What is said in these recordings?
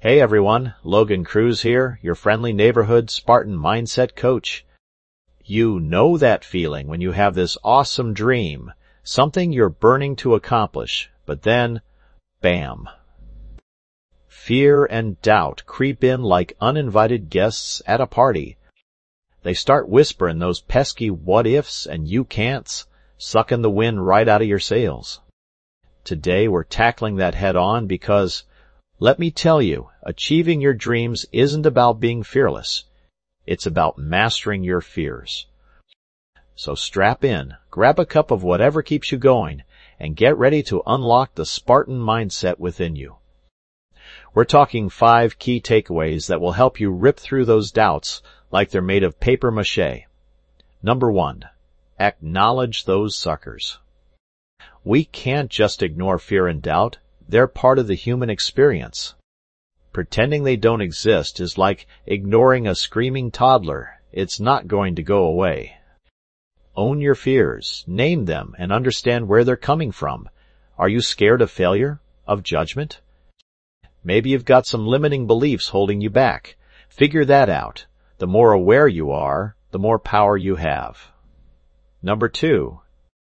Hey everyone, Logan Cruz here, your friendly neighborhood Spartan mindset coach. You know that feeling when you have this awesome dream, something you're burning to accomplish, but then, bam. Fear and doubt creep in like uninvited guests at a party. They start whispering those pesky what-ifs and you can'ts, sucking the wind right out of your sails. Today we're tackling that head on because, let me tell you, achieving your dreams isn't about being fearless. It's about mastering your fears. So strap in, grab a cup of whatever keeps you going, and get ready to unlock the Spartan mindset within you. We're talking 5 key takeaways that will help you rip through those doubts like they're made of paper mache. Number 1, acknowledge those suckers. We can't just ignore fear and doubt. They're part of the human experience. Pretending they don't exist is like ignoring a screaming toddler. It's not going to go away. Own your fears, name them, and understand where they're coming from. Are you scared of failure? Of judgment? Maybe you've got some limiting beliefs holding you back. Figure that out. The more aware you are, the more power you have. Number 2,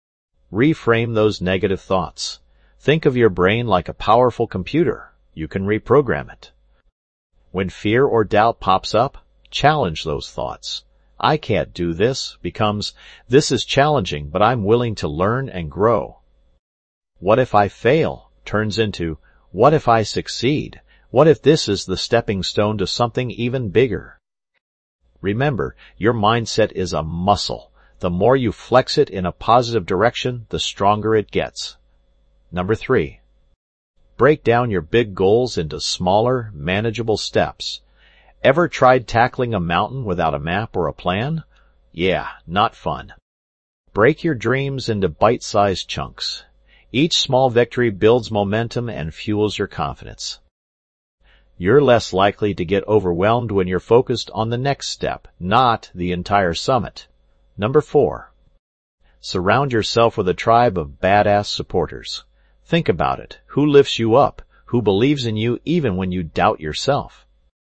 reframe those negative thoughts. Think of your brain like a powerful computer. You can reprogram it. When fear or doubt pops up, challenge those thoughts. I can't do this becomes, this is challenging, but I'm willing to learn and grow. What if I fail turns into, what if I succeed? What if this is the stepping stone to something even bigger? Remember, your mindset is a muscle. The more you flex it in a positive direction, the stronger it gets. Number 3, break down your big goals into smaller, manageable steps. Ever tried tackling a mountain without a map or a plan? Yeah, not fun. Break your dreams into bite-sized chunks. Each small victory builds momentum and fuels your confidence. You're less likely to get overwhelmed when you're focused on the next step, not the entire summit. Number 4, surround yourself with a tribe of badass supporters. Think about it. Who lifts you up? Who believes in you even when you doubt yourself?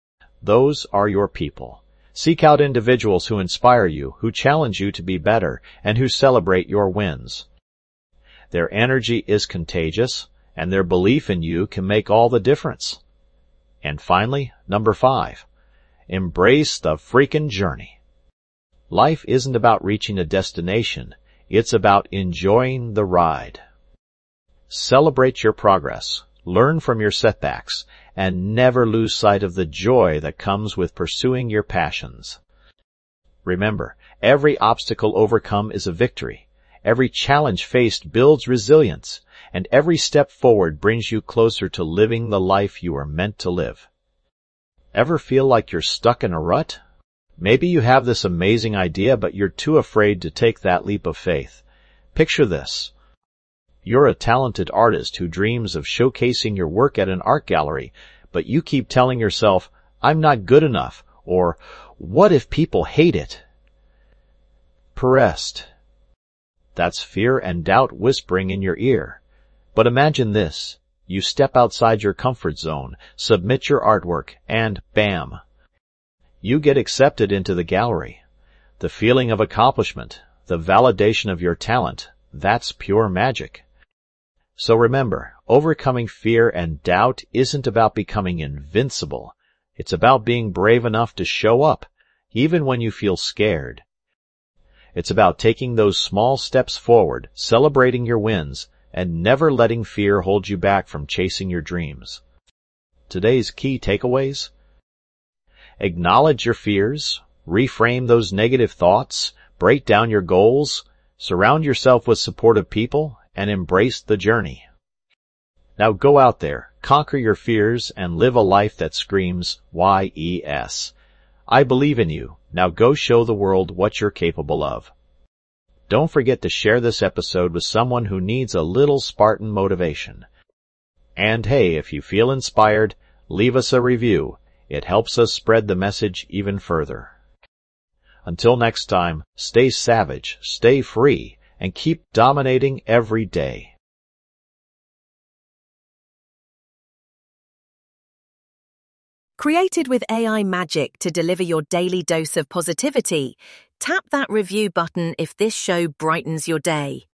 Those are your people. Seek out individuals who inspire you, who challenge you to be better, and who celebrate your wins. Their energy is contagious, and their belief in you can make all the difference. And finally, number 5, embrace the freaking journey. Life isn't about reaching a destination. It's about enjoying the ride. Celebrate your progress, learn from your setbacks, and never lose sight of the joy that comes with pursuing your passions. Remember, every obstacle overcome is a victory. Every challenge faced builds resilience, and every step forward brings you closer to living the life you are meant to live. Ever feel like you're stuck in a rut? Maybe you have this amazing idea, but you're too afraid to take that leap of faith. Picture this. You're a talented artist who dreams of showcasing your work at an art gallery, but you keep telling yourself, I'm not good enough, or what if people hate it? Perest. That's fear and doubt whispering in your ear. But imagine this. You step outside your comfort zone, submit your artwork, and bam! You get accepted into the gallery. The feeling of accomplishment, the validation of your talent, that's pure magic. So remember, overcoming fear and doubt isn't about becoming invincible. It's about being brave enough to show up, even when you feel scared. It's about taking those small steps forward, celebrating your wins, and never letting fear hold you back from chasing your dreams. Today's key takeaways: acknowledge your fears, reframe those negative thoughts, break down your goals, surround yourself with supportive people, and embrace the journey. Now go out there, conquer your fears, and live a life that screams YES. I believe in you. Now go show the world what you're capable of. Don't forget to share this episode with someone who needs a little Spartan motivation. And hey, if you feel inspired, leave us a review. It helps us spread the message even further. Until next time, stay savage, stay free, and keep dominating every day. Created with AI magic to deliver your daily dose of positivity, tap that review button if this show brightens your day.